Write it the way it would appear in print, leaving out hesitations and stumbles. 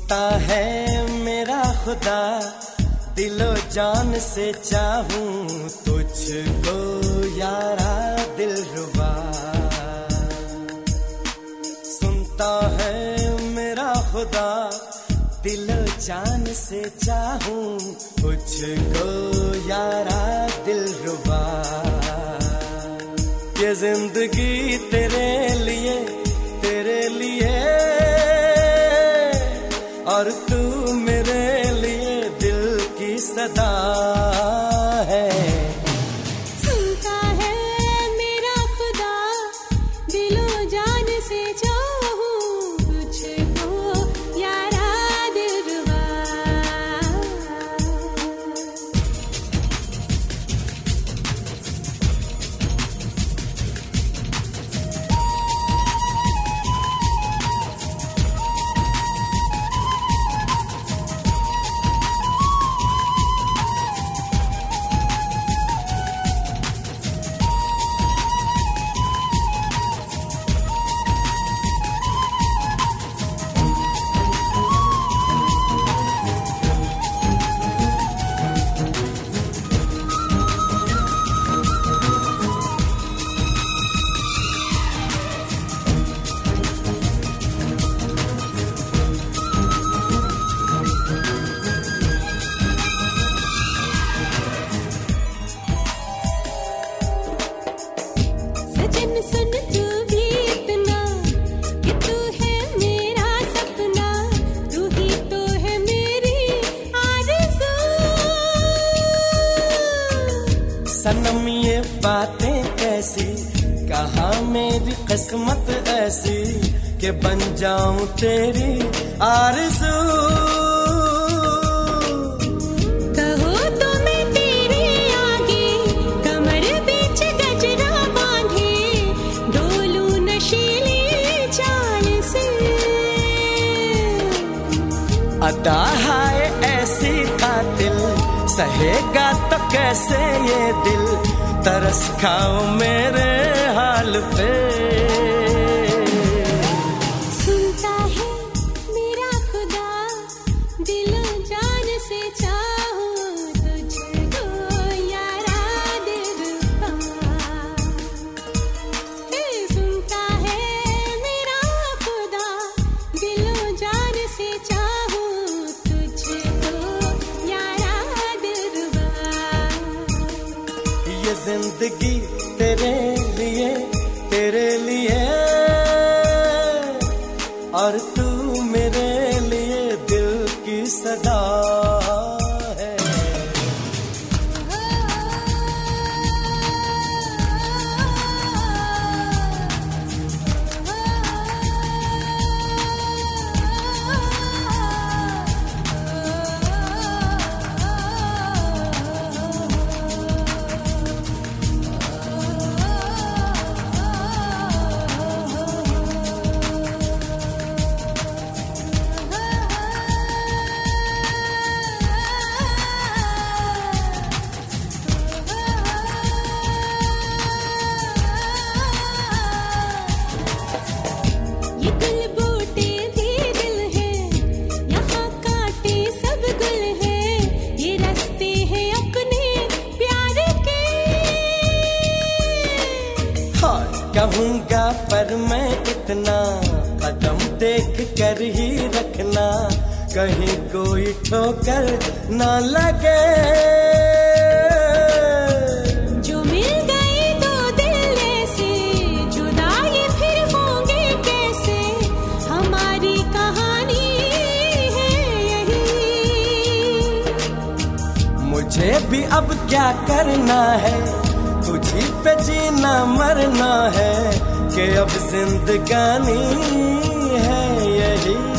सुनता है मेरा खुदा, दिलो जान से चाहूं तुझको यारा दिलरुबा। सुनता है मेरा खुदा, दिलो जान से चाहूं तुझको यारा दिलरुबा। ये जिंदगी तेरे लिए और तू मेरे लिए दिल की सदा है। सुनता है मेरा खुदा, दिलो जान से चाहूं तुझको यारा दिलरुबा। सुन तू भी इतना कि तू है मेरा सपना, तू ही तो है मेरी आरज़ू। सनम ये बातें कैसी, कहाँ मेरी किस्मत ऐसी कि बन जाऊं तेरी आरज़ू। अदा है ऐसी कातिल, सहेगा तो कैसे ये दिल, तरस खाओ मेरे हाल पे। सुनता है मेरा खुदा, दिलो जान से चाहूं तुझको यारा दिलरुबा। सुनता है मेरा खुदा, दिलो जान से चाहूं ये जिंदगी तेरे लिए और तू मेरे लिए दिल की सदा है। कहूँगा पर मैं इतना, कदम देख कर ही रखना, कहीं कोई ठोकर ना लगे। जो मिल गए दो दिल ऐसे, जुदाई फिर होंगे कैसे, हमारी कहानी है यही। मुझे भी अब क्या करना है, तुझी पे जीना मरना है, कि अब जिंदगानी है यही।